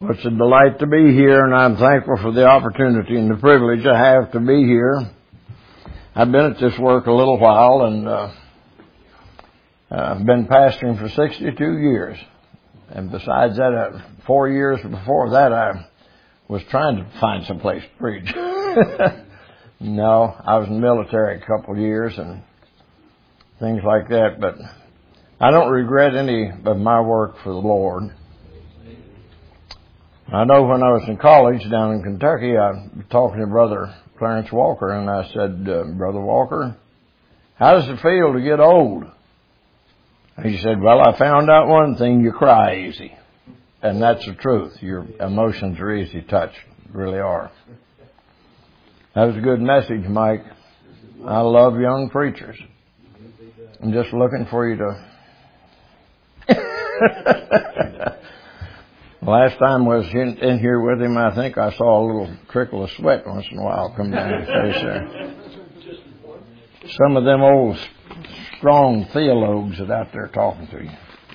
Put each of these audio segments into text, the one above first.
Well, it's a delight to be here, and I'm thankful for the opportunity and the privilege I have to be here. I've been at this work a little while, and I've been pastoring for 62 years. And besides that, 4 years before that, I was trying to find some place to preach. No, I was in the military a couple of years and things like that, but I don't regret any of my work for the Lord. I know when I was in college down in Kentucky, I was talking to Brother Clarence Walker, and I said, Brother Walker, how does it feel to get old? And he said, well, I found out one thing, you cry easy. And that's the truth. Your emotions are easy touched, really are. That was a good message, Mike. I love young preachers. I'm just looking for you to... Last time I was in here with him, I think I saw a little trickle of sweat once in a while come down his face there. Some of them old strong theologues that out there talking to you.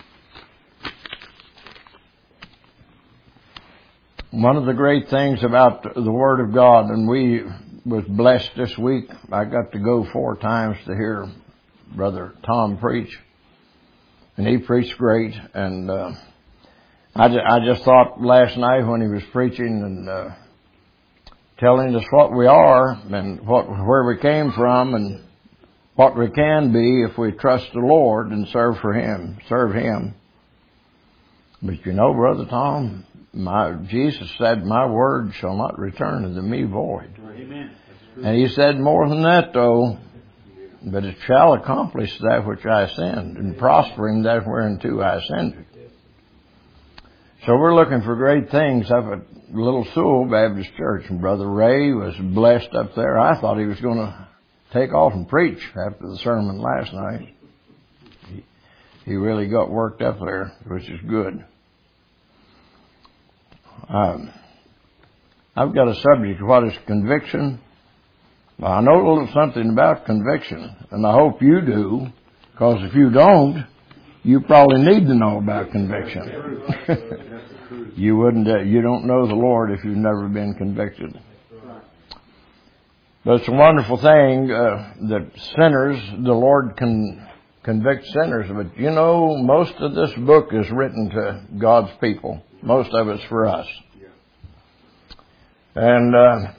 One of the great things about the Word of God, and we was blessed this week, I got to go 4 times to hear Brother Tom preach, and he preached great, and I just thought last night when he was preaching and telling us what we are and where we came from and what we can be if we trust the Lord and serve Him. But you know, Brother Tom, Jesus said, my word shall not return unto me void. Amen. And He said more than that, though, but it shall accomplish that which I send, and prospering that whereunto I send it. So we're looking for great things up at Little Sewell Baptist Church, and Brother Ray was blessed up there. I thought he was going to take off and preach after the sermon last night. He really got worked up there, which is good. I've got a subject, what is conviction? Well, I know a little something about conviction, and I hope you do, because if you don't, you probably need to know about conviction. You don't know the Lord if you've never been convicted. But it's a wonderful thing that sinners, the Lord can convict sinners. But you know, most of this book is written to God's people. Most of it's for us. And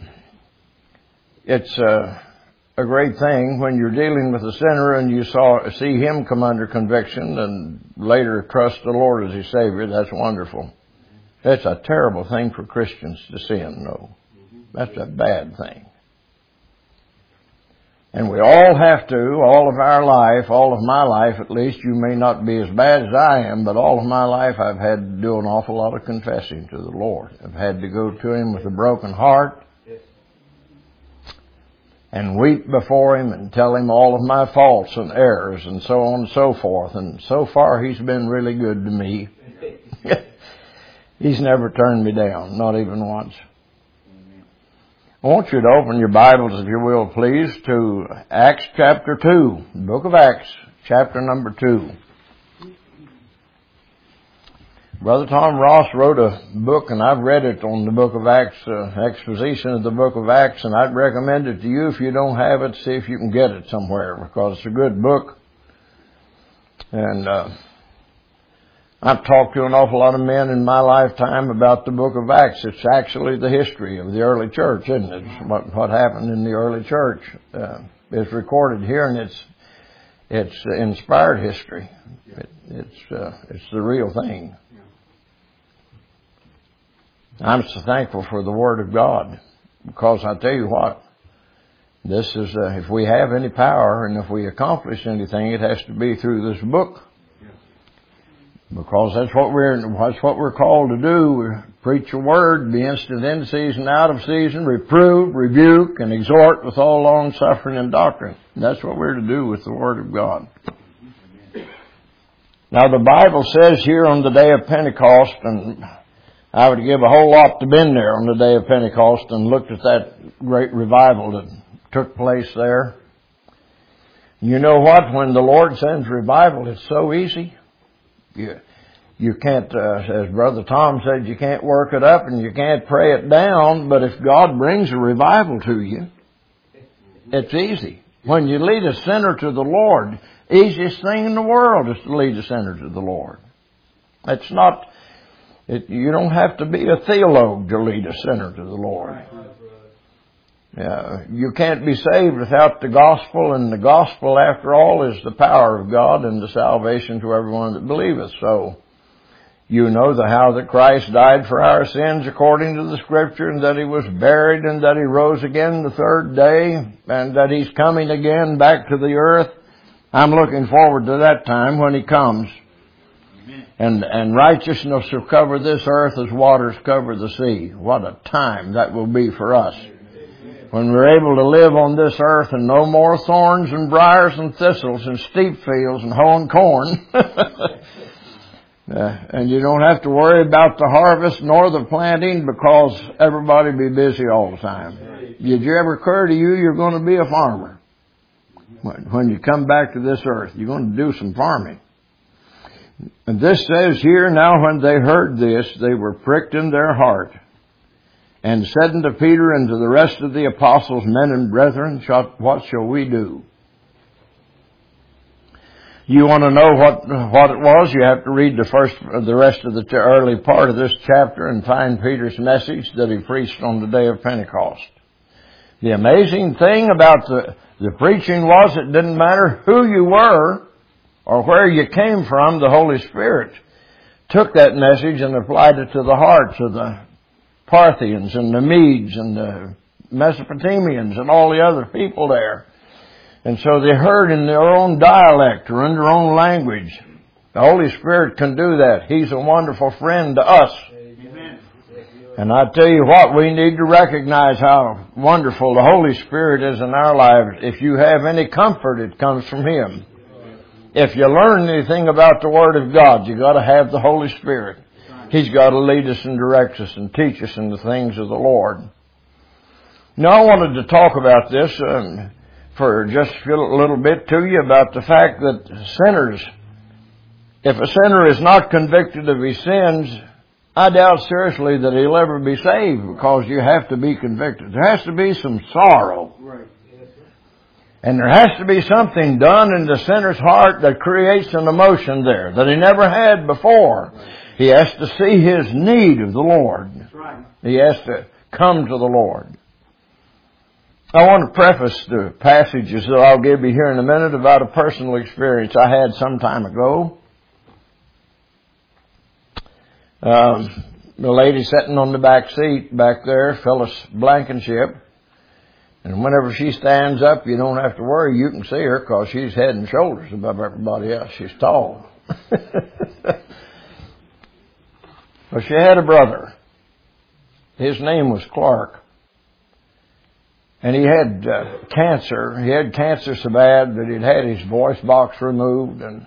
it's a great thing when you're dealing with a sinner and you see him come under conviction and later trust the Lord as His Savior. That's wonderful. It's a terrible thing for Christians to sin, though. That's a bad thing. And we all have to, all of our life, all of my life at least, you may not be as bad as I am, but all of my life I've had to do an awful lot of confessing to the Lord. I've had to go to Him with a broken heart and weep before Him and tell Him all of my faults and errors and so on and so forth. And so far He's been really good to me. He's never turned me down, not even once. I want you to open your Bibles, if you will, please, to Acts chapter 2, the book of Acts, chapter number 2. Brother Tom Ross wrote a book, and I've read it on the book of Acts, exposition of the book of Acts, and I'd recommend it to you. If you don't have it, see if you can get it somewhere, because it's a good book. And I've talked to an awful lot of men in my lifetime about the book of Acts. It's actually the history of the early church, isn't it? It's what happened in the early church. It's recorded here, and it's inspired history. It's the real thing. I'm so thankful for the Word of God, because I tell you what, this is if we have any power and if we accomplish anything, it has to be through this book. Because that's what we're called to do. We preach a word, be instant in season, out of season, reprove, rebuke, and exhort with all long suffering and doctrine. And that's what we're to do with the Word of God. Now the Bible says here on the day of Pentecost, and I would give a whole lot to been there on the day of Pentecost and looked at that great revival that took place there. You know what? When the Lord sends revival, it's so easy. You can't, as Brother Tom said, you can't work it up and you can't pray it down, but if God brings a revival to you, it's easy. When you lead a sinner to the Lord, easiest thing in the world is to lead a sinner to the Lord. It's not, you don't have to be a theologue to lead a sinner to the Lord. You can't be saved without the gospel, and the gospel, after all, is the power of God and the salvation to everyone that believeth. So, you know how that Christ died for our sins according to the Scripture, and that He was buried, and that He rose again the third day, and that He's coming again back to the earth. I'm looking forward to that time when He comes. And righteousness will cover this earth as waters cover the sea. What a time that will be for us. When we're able to live on this earth and no more thorns and briars and thistles and steep fields and hoeing corn. And you don't have to worry about the harvest nor the planting because everybody be busy all the time. Did you ever occur to you you're going to be a farmer? When you come back to this earth, you're going to do some farming. And this says here, now when they heard this, they were pricked in their heart, and said unto Peter and to the rest of the apostles, men and brethren, what shall we do? You want to know what it was? You have to read the rest of the early part of this chapter and find Peter's message that he preached on the day of Pentecost. The amazing thing about the preaching was it didn't matter who you were or where you came from. The Holy Spirit took that message and applied it to the hearts of the Parthians and the Medes and the Mesopotamians and all the other people there. And so they heard in their own dialect or in their own language. The Holy Spirit can do that. He's a wonderful friend to us. Amen. And I tell you what, we need to recognize how wonderful the Holy Spirit is in our lives. If you have any comfort, it comes from Him. If you learn anything about the Word of God, you've got to have the Holy Spirit. He's got to lead us and direct us and teach us in the things of the Lord. Now I wanted to talk about this for just a little bit to you about the fact that sinners, if a sinner is not convicted of his sins, I doubt seriously that he'll ever be saved, because you have to be convicted. There has to be some sorrow. Right. And there has to be something done in the sinner's heart that creates an emotion there that he never had before. Right. He has to see his need of the Lord. That's right. He has to come to the Lord. I want to preface the passages that I'll give you here in a minute about a personal experience I had some time ago. The lady sitting on the back seat back there, Phyllis Blankenship. And whenever she stands up, you don't have to worry. You can see her because she's head and shoulders above everybody else. She's tall. Well, she had a brother. His name was Clark. And he had cancer. He had cancer so bad that he'd had his voice box removed. And,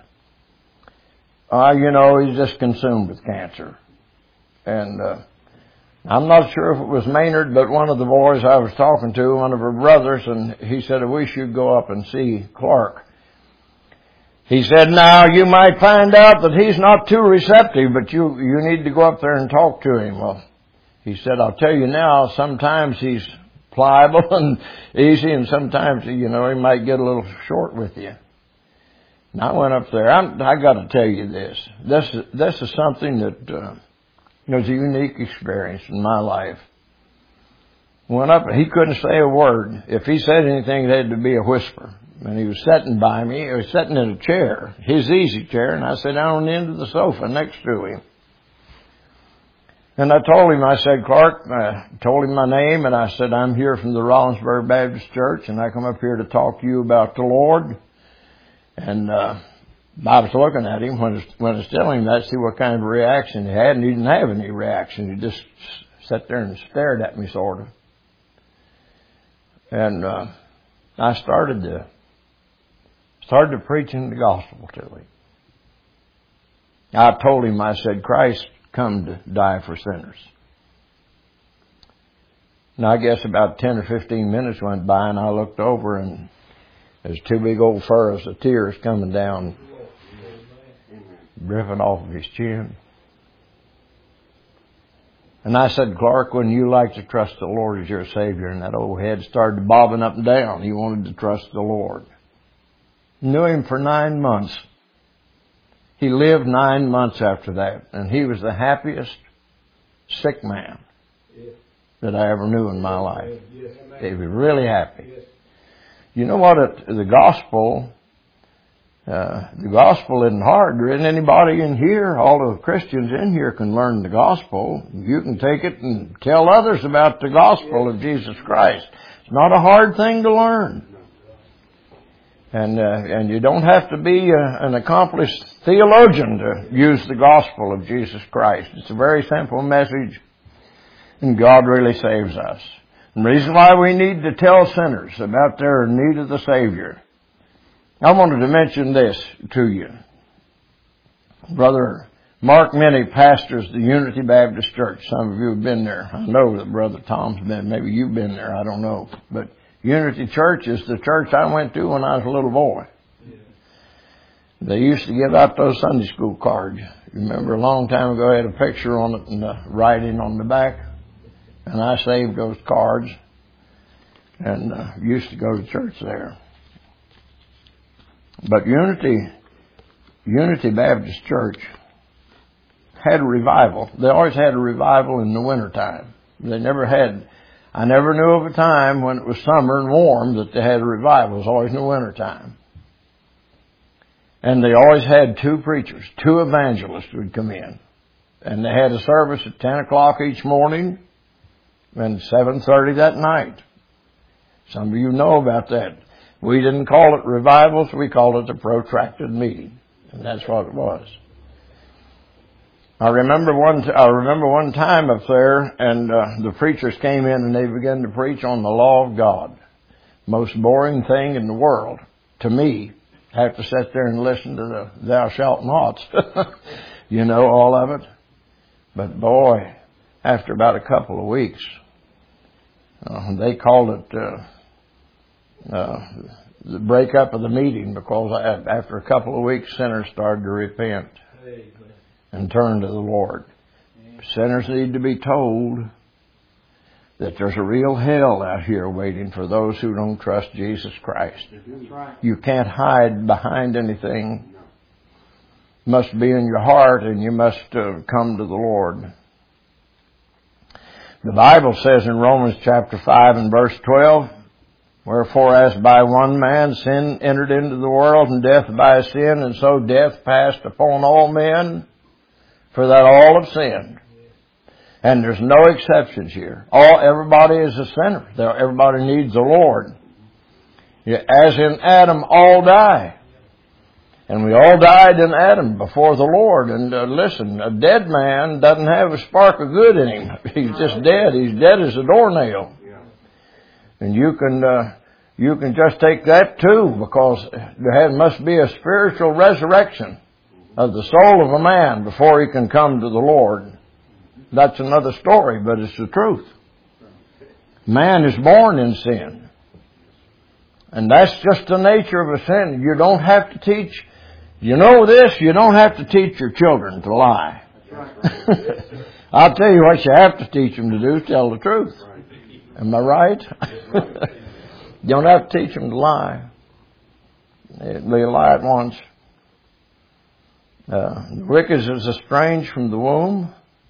he's just consumed with cancer. And I'm not sure if it was Maynard, but one of the boys I was talking to, one of her brothers, and he said, I wish you'd go up and see Clark. He said, now, you might find out that he's not too receptive, but you need to go up there and talk to him. Well, he said, I'll tell you now, sometimes he's pliable and easy, and sometimes, he might get a little short with you. And I went up there. I got to tell you this. This is something that was a unique experience in my life. Went up, and he couldn't say a word. If he said anything, it had to be a whisper. And he was sitting by me. He was sitting in a chair, his easy chair, and I sat down on the end of the sofa next to him. And I told him, I said, Clark, I told him my name, and I said, I'm here from the Rollinsburg Baptist Church, and I come up here to talk to you about the Lord. And I was looking at him when I was telling him that, see what kind of a reaction he had, and he didn't have any reaction. He just sat there and stared at me, sort of. And I started preaching the gospel to him. I told him, I said, Christ come to die for sinners. Now, I guess about 10 or 15 minutes went by, and I looked over, and there's two big old furrows of tears coming down, dripping off of his chin. And I said, Clark, wouldn't you like to trust the Lord as your Savior? And that old head started bobbing up and down. He wanted to trust the Lord. Knew him for 9 months. He lived 9 months after that. And he was the happiest sick man that I ever knew in my life. He was really happy. You know what? The gospel isn't hard. There isn't anybody in here. All of the Christians in here can learn the gospel. You can take it and tell others about the gospel of Jesus Christ. It's not a hard thing to learn. And you don't have to be an accomplished theologian to use the gospel of Jesus Christ. It's a very simple message, and God really saves us. And the reason why we need to tell sinners about their need of the Savior. I wanted to mention this to you. Brother Mark Minnie pastors the Unity Baptist Church. Some of you have been there. I know that Brother Tom's been. Maybe you've been there. I don't know. But Unity Church is the church I went to when I was a little boy. They used to give out those Sunday school cards. You remember a long time ago I had a picture on it and the writing on the back. And I saved those cards and used to go to church there. But Unity Baptist Church had a revival. They always had a revival in the wintertime. I never knew of a time when it was summer and warm that they had a revival. It was always in the wintertime. And they always had 2 preachers, 2 evangelists would come in. And they had a service at 10 o'clock each morning and 7:30 that night. Some of you know about that. We didn't call it revivals, we called it a protracted meeting. And that's what it was. I remember one time up there, and the preachers came in and they began to preach on the law of God. Most boring thing in the world, to me. I have to sit there and listen to the thou shalt nots. You know, all of it. But boy, after about a couple of weeks, they called it the breakup of the meeting, because after a couple of weeks, sinners started to repent and turn to the Lord. Sinners need to be told that there's a real hell out here waiting for those who don't trust Jesus Christ. You can't hide behind anything. It must be in your heart, and you must come to the Lord. The Bible says in Romans chapter 5 and verse 12, wherefore as by one man sin entered into the world, and death by sin, and so death passed upon all men, for that all have sinned. And there's no exceptions here. Everybody is a sinner. Everybody needs the Lord. As in Adam, all die. And we all died in Adam before the Lord. And listen, a dead man doesn't have a spark of good in him. He's just dead. He's dead as a doornail. And you can just take that too, because there must be a spiritual resurrection of the soul of a man before he can come to the Lord. That's another story, but it's the truth. Man is born in sin. And that's just the nature of a sin. You don't have to teach, you know this, you don't have to teach your children to lie. I'll tell you what you have to teach them to do is tell the truth. Am I right? You don't have to teach them to lie. They lie at once. The wicked is estranged from the womb.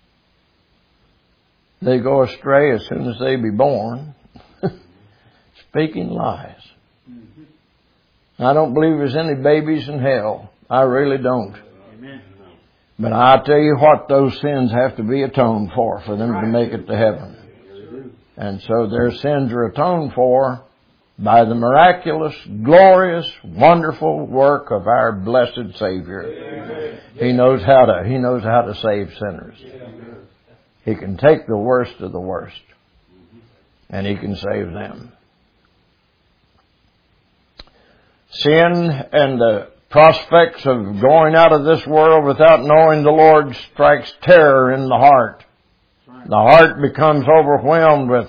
They go astray as soon as they be born, speaking lies. I don't believe there's any babies in hell. I really don't. But I'll tell you what, those sins have to be atoned for them to make it to heaven. And so their sins are atoned for by the miraculous, glorious, wonderful work of our blessed Savior. He knows how to save sinners. He can take the worst of the worst, and He can save them. Sin and the prospects of going out of this world without knowing the Lord strikes terror in the heart. The heart becomes overwhelmed with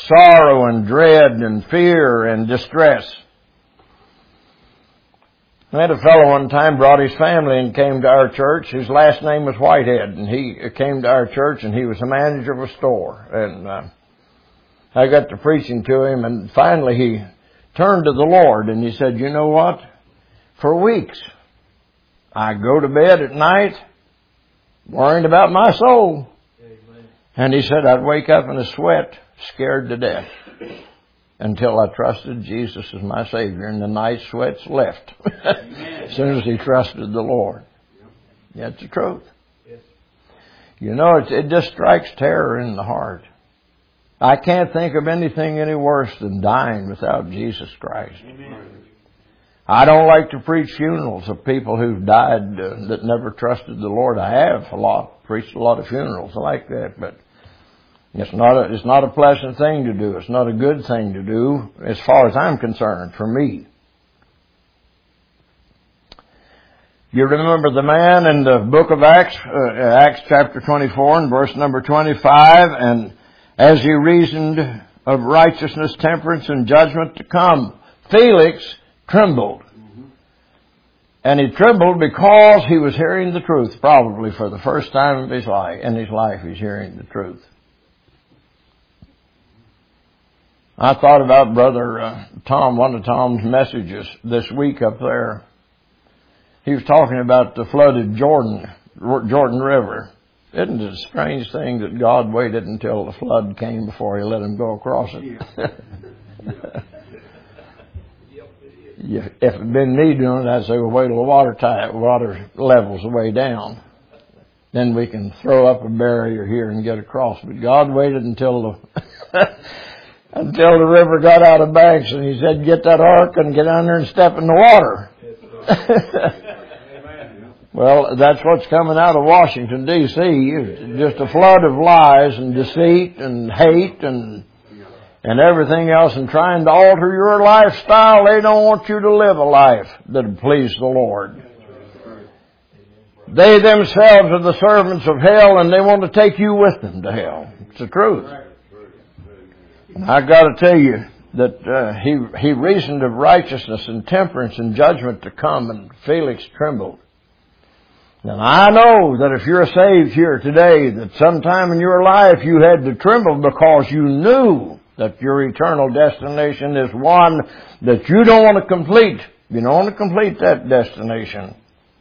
sorrow and dread and fear and distress. I had a fellow one time brought his family and came to our church. His last name was Whitehead, and he came to our church, and he was the manager of a store. And I got to preaching to him, and finally he turned to the Lord, and he said, "You know what? For weeks, I go to bed at night worrying about my soul." Amen. And he said, "I'd wake up in a sweat, scared to death, until I trusted Jesus as my Savior, and the night sweats left as soon as he trusted the Lord." That's the truth. Yes. You know, it just strikes terror in the heart. I can't think of anything any worse than dying without Jesus Christ. Amen. I don't like to preach funerals of people who've died that never trusted the Lord. I have preached a lot of funerals like that, but it's not a pleasant thing to do. It's not a good thing to do as far as I'm concerned, for me. You remember the man in the book of Acts, Acts chapter 24 and verse number 25, and as he reasoned of righteousness, temperance, and judgment to come, Felix trembled. Mm-hmm. And he trembled because he was hearing the truth, probably for the first time of his life. In his life, he's hearing the truth. I thought about Brother Tom, one of Tom's messages this week up there. He was talking about the flooded Jordan River. Isn't it a strange thing that God waited until the flood came before he let him go across it? Yeah. If it had been me doing it, I'd say, well, wait till the water level's way down. Then we can throw up a barrier here and get across. But God waited until until the river got out of banks, and he said, "Get that ark and get down there and step in the water." Well, that's what's coming out of Washington, D.C. Just a flood of lies and deceit and hate and everything else, and trying to alter your lifestyle. They don't want you to live a life that would please the Lord. They themselves are the servants of hell, and they want to take you with them to hell. It's the truth. And I got to tell you that he reasoned of righteousness and temperance and judgment to come, and Felix trembled. And I know that if you're saved here today, that sometime in your life you had to tremble because you knew that your eternal destination is one that you don't want to complete. You don't want to complete that destination.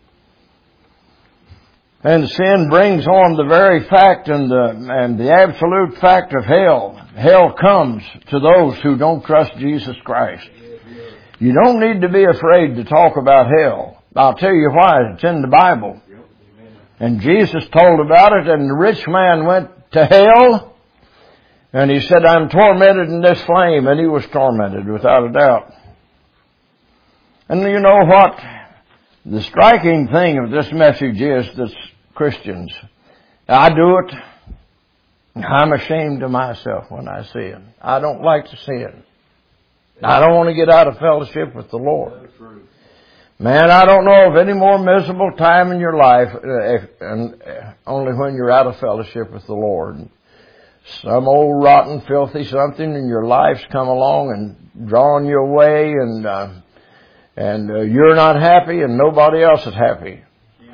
And sin brings on the very fact and the absolute fact of hell. Hell comes to those who don't trust Jesus Christ. You don't need to be afraid to talk about hell. I'll tell you why. It's in the Bible. And Jesus told about it, and the rich man went to hell, and he said, "I'm tormented in this flame," and he was tormented without a doubt. And you know what? The striking thing of this message is that Christians, I do it, I'm ashamed of myself when I sin. I don't like to sin. I don't want to get out of fellowship with the Lord. Man, I don't know of any more miserable time in your life, only when you're out of fellowship with the Lord. Some old rotten, filthy something in your life's come along and drawn you away, and you're not happy, and nobody else is happy.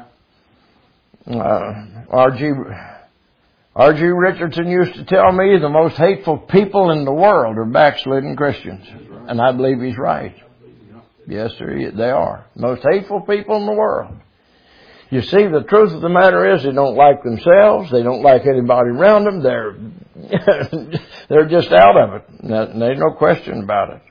R.G. Richardson used to tell me the most hateful people in the world are backslidden Christians, and I believe he's right. Yes, sir, they are. Most hateful people in the world. You see, the truth of the matter is they don't like themselves. They don't like anybody around them. They're just out of it. There's no question about it.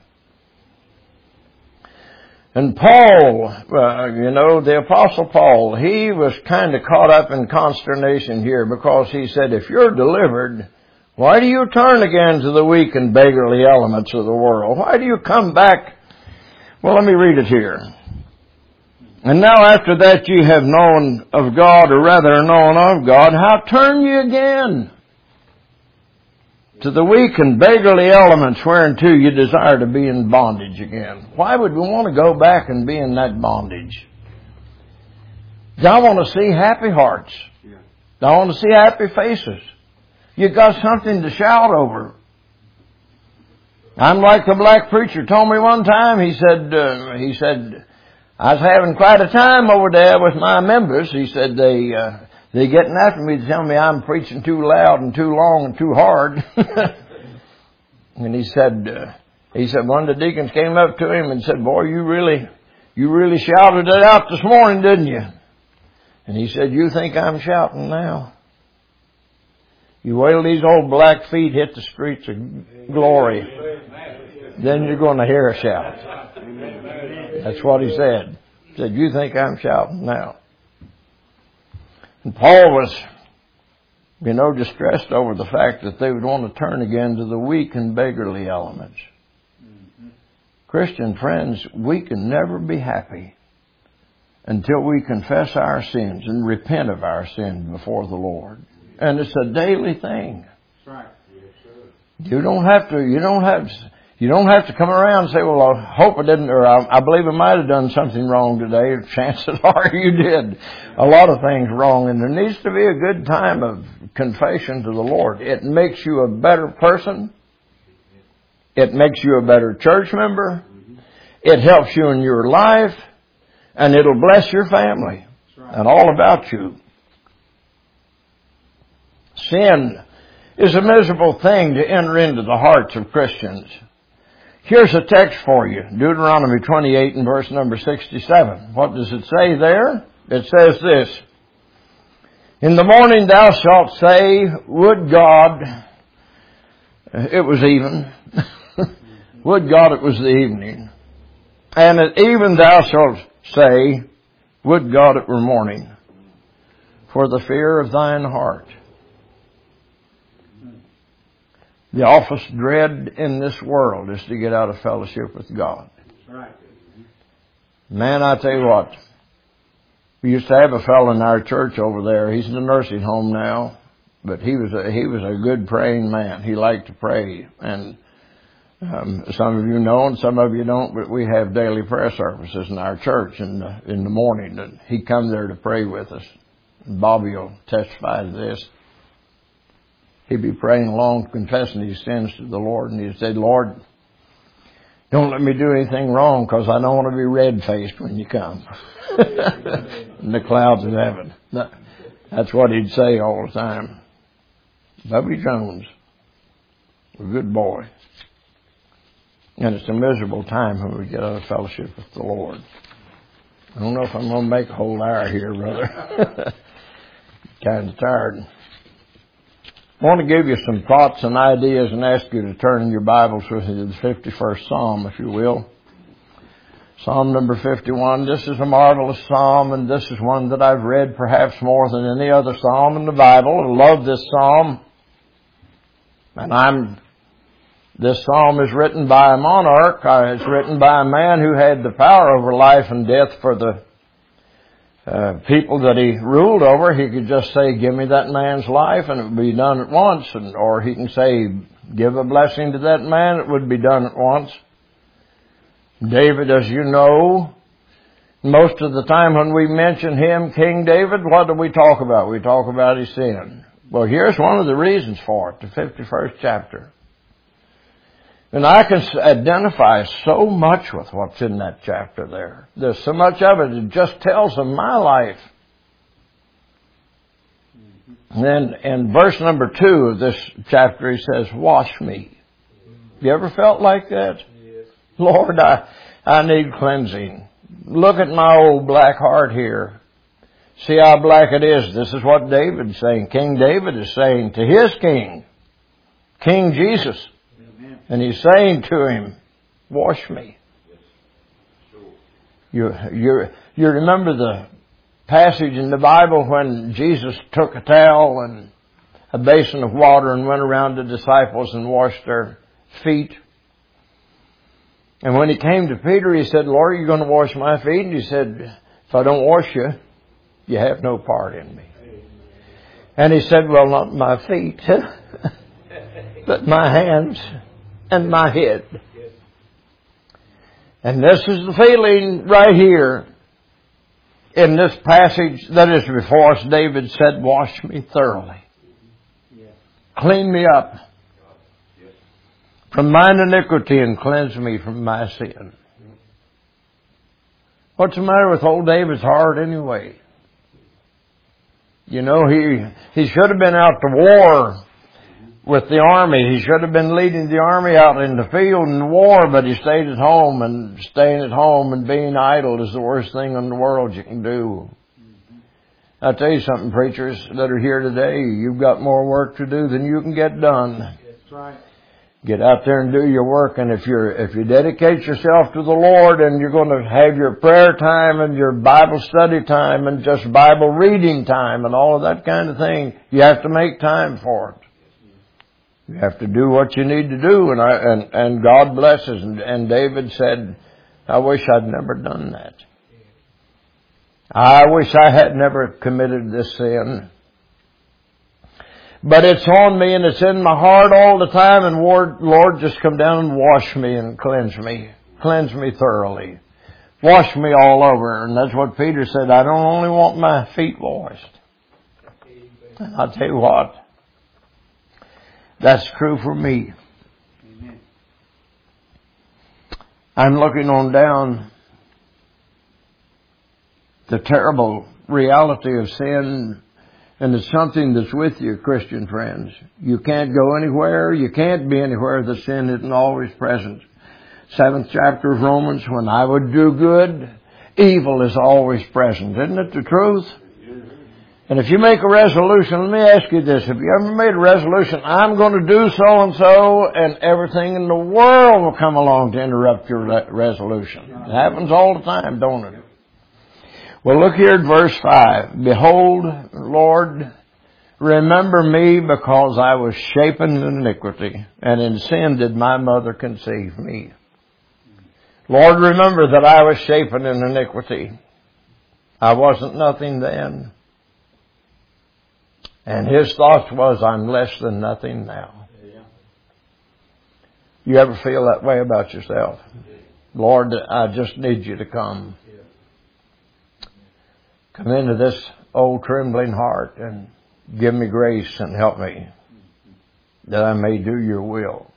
And Paul, the Apostle Paul, he was kind of caught up in consternation here because he said, if you're delivered, why do you turn again to the weak and beggarly elements of the world? Why do you come back? Well, let me read it here. "And now after that ye have known of God, or rather known of God, how turn ye again to the weak and beggarly elements whereunto you desire to be in bondage again?" Why would we want to go back and be in that bondage? I want to see happy hearts. I want to see happy faces. You got something to shout over. I'm like the black preacher told me one time. He said, I was having quite a time over there with my members. He said they getting after me to tell me I'm preaching too loud and too long and too hard. And he said one of the deacons came up to him and said, "Boy, you really shouted it out this morning, didn't you?" And he said, "You think I'm shouting now? You wait till these old black feet hit the streets of glory. Then you're going to hear a shout." That's what he said. He said, "You think I'm shouting now?" And Paul was, distressed over the fact that they would want to turn again to the weak and beggarly elements. Christian friends, we can never be happy until we confess our sins and repent of our sins before the Lord. And it's a daily thing. That's right. Yes, sir. You don't have to come around and say, "Well, I hope I didn't," or "I believe I might have done something wrong today." Chances are you did a lot of things wrong, and there needs to be a good time of confession to the Lord. It makes you a better person. It makes you a better church member. It helps you in your life, and it'll bless your family and all about you. Sin is a miserable thing to enter into the hearts of Christians. Here's a text for you. Deuteronomy 28 and verse number 67. What does it say there? It says this: "In the morning thou shalt say, Would God it was even. Would God it was the evening. And at even thou shalt say, Would God it were morning. For the fear of thine heart. The awful dread in this world is to get out of fellowship with God. Right. Man, I tell you what. We used to have a fellow in our church over there. He's in a nursing home now, but he was a good praying man. He liked to pray, and some of you know, and some of you don't. But we have daily prayer services in our church in the morning, and he come there to pray with us. And Bobby will testify to this. He'd be praying along, confessing his sins to the Lord, and he'd say, Lord, don't let me do anything wrong, because I don't want to be red-faced when you come. In the clouds of heaven. That's what he'd say all the time. Bubby Jones, a good boy. And it's a miserable time when we get out of fellowship with the Lord. I don't know if I'm going to make a whole hour here, brother. Kind of tired. I want to give you some thoughts and ideas and ask you to turn in your Bibles with me to the 51st Psalm, if you will. Psalm number 51. This is a marvelous psalm, and this is one that I've read perhaps more than any other psalm in the Bible. I love this psalm. And this psalm is written by a monarch. It's written by a man who had the power over life and death for the people that he ruled over. He could just say, give me that man's life, and it would be done at once. Or he can say, give a blessing to that man, it would be done at once. David, as you know, most of the time when we mention him, King David, what do we talk about? We talk about his sin. Well, here's one of the reasons for it, the 51st chapter. And I can identify so much with what's in that chapter there. There's so much of it, it just tells of my life. And then in verse number 2 of this chapter, he says, wash me. You ever felt like that? Yes. Lord, I need cleansing. Look at my old black heart here. See how black it is. This is what David's saying. King David is saying to his king, King Jesus. And he's saying to him, wash me. You remember the passage in the Bible when Jesus took a towel and a basin of water and went around the disciples and washed their feet. And when he came to Peter, he said, Lord, are you going to wash my feet? And he said, if I don't wash you, you have no part in me. And he said, well, not my feet, but my hands and my head. And this is the feeling right here in this passage that is before us. David said, wash me thoroughly. Clean me up from mine iniquity and cleanse me from my sin. What's the matter with old David's heart anyway? You know, he should have been out to war with the army. He should have been leading the army out in the field in war, but he stayed at home, and staying at home and being idle is the worst thing in the world you can do. I'll tell you something, preachers that are here today, you've got more work to do than you can get done. That's right. Get out there and do your work, and if you dedicate yourself to the Lord, and you're going to have your prayer time and your Bible study time and just Bible reading time and all of that kind of thing, you have to make time for it. You have to do what you need to do, and God blesses. And David said, I wish I'd never done that. I wish I had never committed this sin. But it's on me and it's in my heart all the time, and Lord, just come down and wash me and cleanse me. Cleanse me thoroughly. Wash me all over. And that's what Peter said, I don't only want my feet washed. And I'll tell you what, that's true for me. Amen. I'm looking on down the terrible reality of sin, and it's something that's with you, Christian friends. You can't go anywhere. You can't be anywhere that sin isn't always present. 7th chapter of Romans, when I would do good, evil is always present. Isn't it the truth? And if you make a resolution, let me ask you this. Have you ever made a resolution, I'm going to do so-and-so, and everything in the world will come along to interrupt your resolution? It happens all the time, don't it? Well, look here at verse 5. Behold, Lord, remember me because I was shapen in iniquity, and in sin did my mother conceive me. Lord, remember that I was shapen in iniquity. I wasn't nothing then. And his thought was, I'm less than nothing now. You ever feel that way about yourself? Lord, I just need you to come. Come into this old trembling heart and give me grace and help me that I may do your will.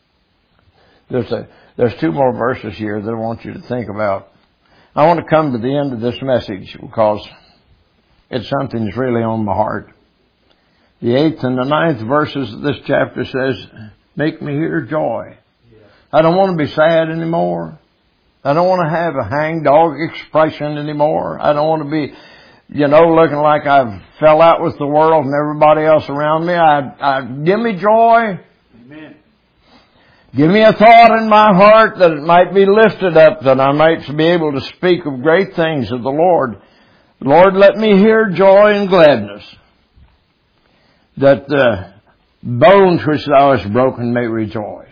There's 2 more verses here that I want you to think about. I want to come to the end of this message because it's something that's really on my heart. The 8th and the 9th verses of this chapter says, make me hear joy. I don't want to be sad anymore. I don't want to have a hangdog expression anymore. I don't want to be, looking like I've fell out with the world and everybody else around me. Give me joy. Amen. Give me a thought in my heart that it might be lifted up, that I might be able to speak of great things of the Lord. Lord, let me hear joy and gladness, that the bones which thou hast broken may rejoice.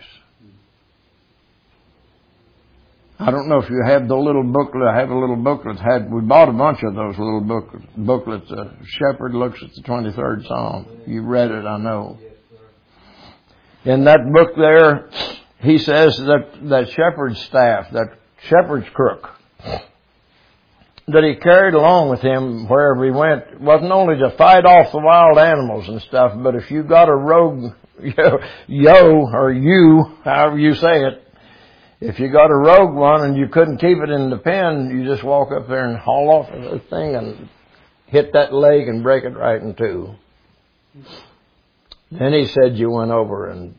I don't know if you have the little booklet. I have a little booklet. We bought a bunch of those little booklets. Shepherd Looks at the 23rd Psalm. You read it, I know. In that book there, he says that shepherd's staff, that shepherd's crook, that he carried along with him wherever he went, wasn't only to fight off the wild animals and stuff, but if you got a rogue or you, however you say it, if you got a rogue one and you couldn't keep it in the pen, you just walk up there and haul off the thing and hit that leg and break it right in 2. Then he said you went over and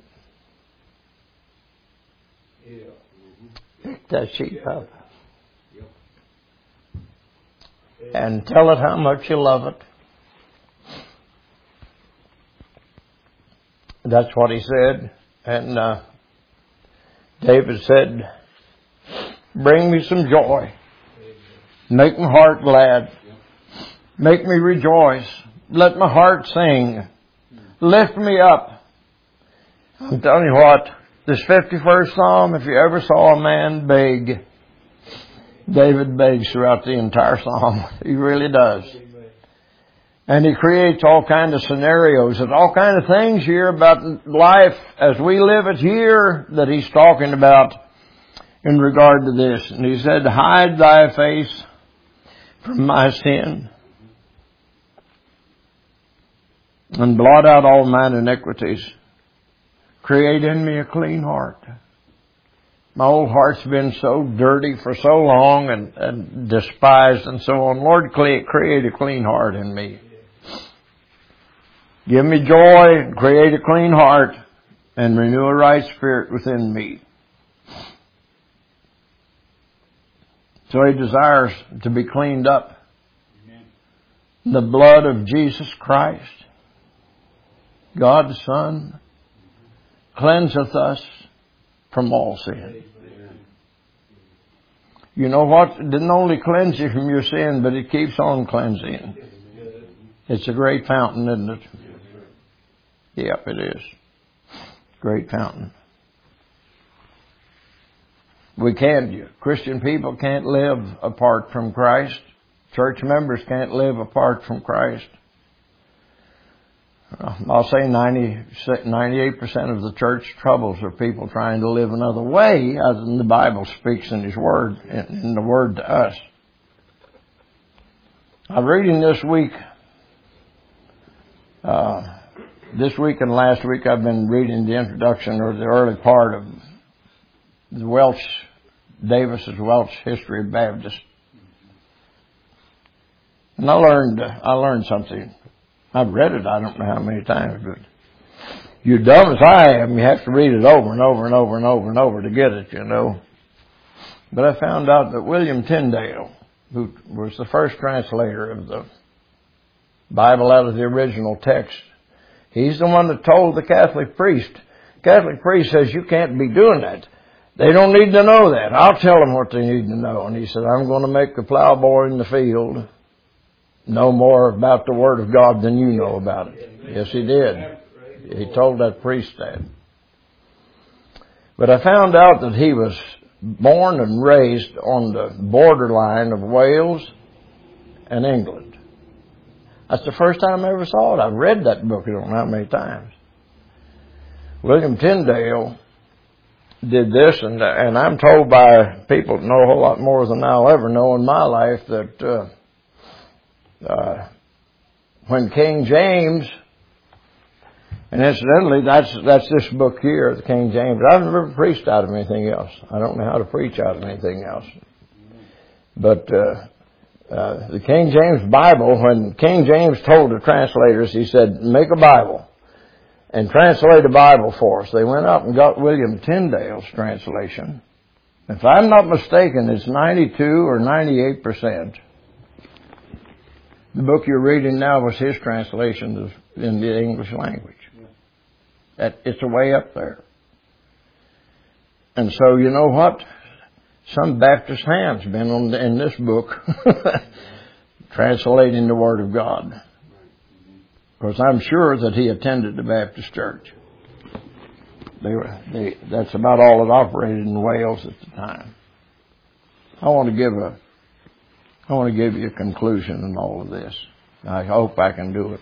picked that sheep up and tell it how much you love it. That's what he said. And David said, bring me some joy. Make my heart glad. Make me rejoice. Let my heart sing. Lift me up. I'm telling you what, this 51st Psalm, if you ever saw a man beg, David begs throughout the entire Psalm. He really does. And he creates all kinds of scenarios and all kinds of things here about life as we live it here that he's talking about in regard to this. And he said, hide thy face from my sin and blot out all mine iniquities. Create in me a clean heart My old heart's been so dirty for so long and despised and so on. Lord, create a clean heart in me. Give me joy and create a clean heart and renew a right spirit within me. So He desires to be cleaned up. Amen. The blood of Jesus Christ, God the Son, cleanseth us from all sin. You know what? It didn't only cleanse you from your sin, but it keeps on cleansing. It's a great fountain, isn't it? Yep, it is. Great fountain. Christian people can't live apart from Christ. Church members can't live apart from Christ. I'll say 98% of the church troubles are people trying to live another way other than the Bible speaks in His Word, in the Word to us. I'm reading this week and last week I've been reading the introduction or the early part of the Davis's Welch History of Baptist. And I learned something. I've read it I don't know how many times, but you're dumb as I am, you have to read it over and over and over and over and over to get it, you know. But I found out that William Tyndale, who was the first translator of the Bible out of the original text, he's the one that told the Catholic priest. Catholic priest says, you can't be doing that. They don't need to know that. I'll tell them what they need to know. And he said, I'm going to make the plowboy in the field know more about the Word of God than you know about it. Yes, he did. He told that priest that. But I found out that he was born and raised on the borderline of Wales and England. That's the first time I ever saw it. I've read that book I don't know how many times. William Tyndale did this, and I'm told by people that know a whole lot more than I'll ever know in my life that when King James, and incidentally, that's this book here, the King James. I've never preached out of anything else. I don't know how to preach out of anything else. But the King James Bible, when King James told the translators, he said, make a Bible and translate a Bible for us. They went out and got William Tyndale's translation. If I'm not mistaken, it's 92 or 98%. The book you're reading now was his translation in the English language. It's way up there. And so, you know what? Some Baptist hand's been in this book translating the Word of God. Because I'm sure that he attended the Baptist church. That's about all that operated in Wales at the time. I want to give you a conclusion in all of this. I hope I can do it.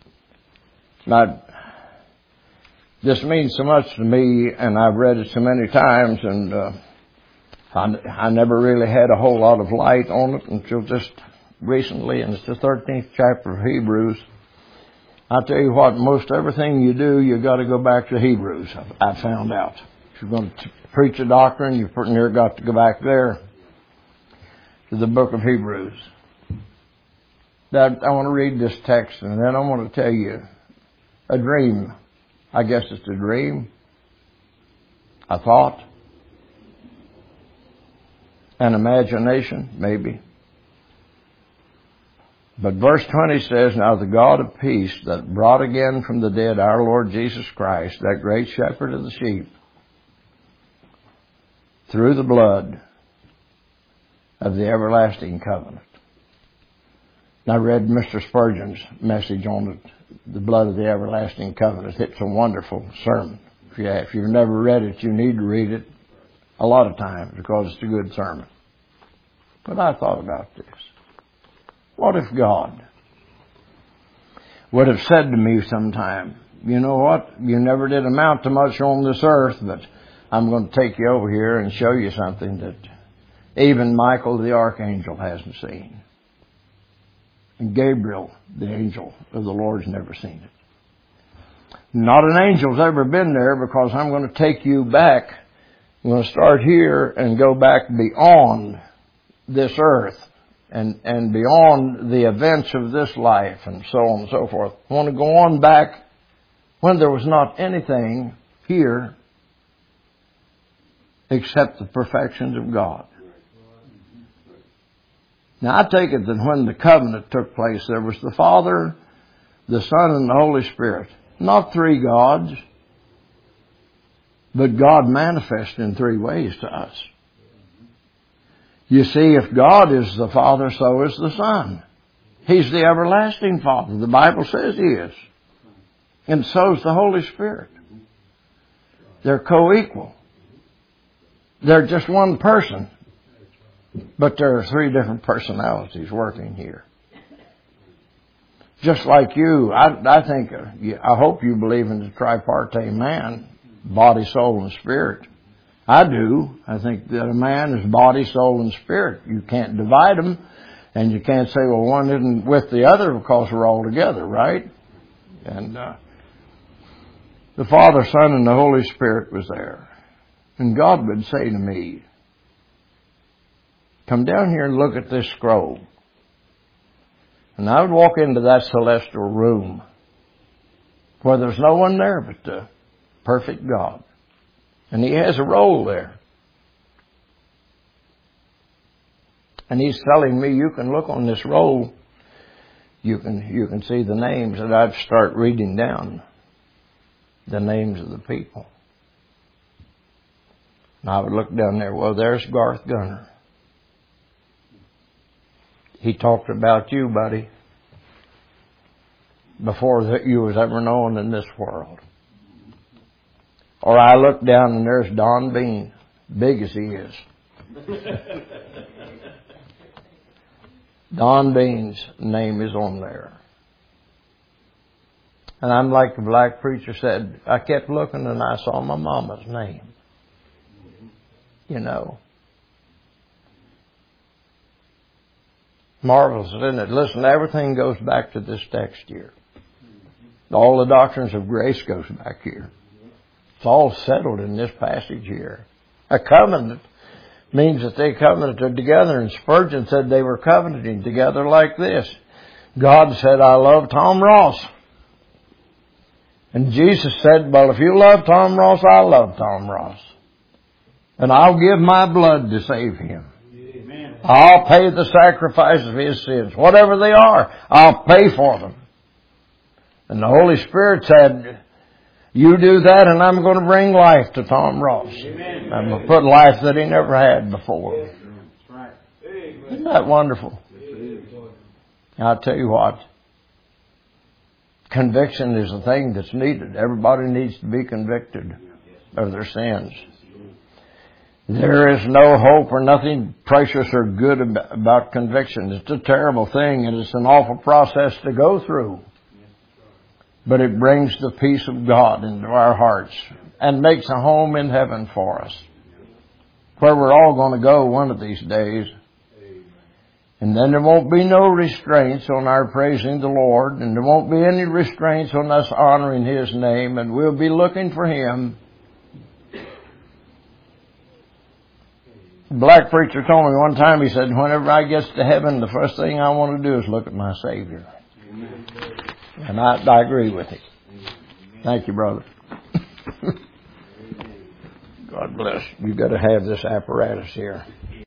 This means so much to me, and I've read it so many times, and I never really had a whole lot of light on it until just recently, and it's the 13th chapter of Hebrews. I tell you what, most everything you do, you've got to go back to Hebrews, I found out. If you're going to preach a doctrine, you've pretty near got to go back there to the book of Hebrews. I want to read this text, and then I want to tell you a dream. I guess it's a dream, a thought, an imagination, maybe. But verse 20 says, now the God of peace that brought again from the dead our Lord Jesus Christ, that great shepherd of the sheep, through the blood of the everlasting covenant. And I read Mr. Spurgeon's message on the blood of the everlasting covenant. It's a wonderful sermon. If you've never read it, you need to read it a lot of times because it's a good sermon. But I thought about this. What if God would have said to me sometime, you know what, you never did amount to much on this earth, but I'm going to take you over here and show you something that even Michael the archangel hasn't seen. And Gabriel, the angel of the Lord's never seen it. Not an angel's ever been there, because I'm going to take you back We're going to start here and go back beyond this earth and beyond the events of this life and so on and so forth. I want to go on back when there was not anything here except the perfections of God. Now I take it that when the covenant took place, there was the Father, the Son, and the Holy Spirit. Not three gods, but God manifest in three ways to us. You see, if God is the Father, so is the Son. He's the everlasting Father. The Bible says He is. And so is the Holy Spirit. They're co-equal. They're just one person. But there are three different personalities working here. Just like you, I hope you believe in the tripartite man, body, soul, and spirit. I do. I think that a man is body, soul, and spirit. You can't divide them, and you can't say, well, one isn't with the other because we're all together, right? And the Father, Son, and the Holy Spirit was there. And God would say to me, come down here and look at this scroll. And I would walk into that celestial room where there's no one there but the perfect God. And He has a roll there. And He's telling me, you can look on this roll, you can see the names, and I'd start reading down the names of the people. And I would look down there, well, there's Garth Gunner. He talked about you, buddy, before that you was ever known in this world. Or I look down and there's Don Bean, big as he is. Don Bean's name is on there. And I'm like the black preacher said, I kept looking and I saw my mama's name. You know. Marvelous, isn't it? Listen, everything goes back to this text here. All the doctrines of grace goes back here. It's all settled in this passage here. A covenant means that they covenanted together, and Spurgeon said they were covenanting together like this. God said, I love Tom Ross. And Jesus said, well, if you love Tom Ross, I love Tom Ross. And I'll give my blood to save him. Amen. I'll pay the sacrifice of his sins. Whatever they are, I'll pay for them. And the Holy Spirit said, you do that and I'm going to bring life to Tom Ross. Amen. I'm going to put life that he never had before. That's right. Isn't that wonderful? I'll tell you what. Conviction is the thing that's needed. Everybody needs to be convicted of their sins. There is no hope or nothing precious or good about conviction. It's a terrible thing and it's an awful process to go through. But it brings the peace of God into our hearts and makes a home in heaven for us, where we're all going to go one of these days. And then there won't be no restraints on our praising the Lord, and there won't be any restraints on us honoring His name, and we'll be looking for Him. The black preacher told me one time, he said, whenever I get to heaven, the first thing I want to do is look at my Savior. And I agree with him. Thank you, brother. God bless. You've got to have this apparatus here.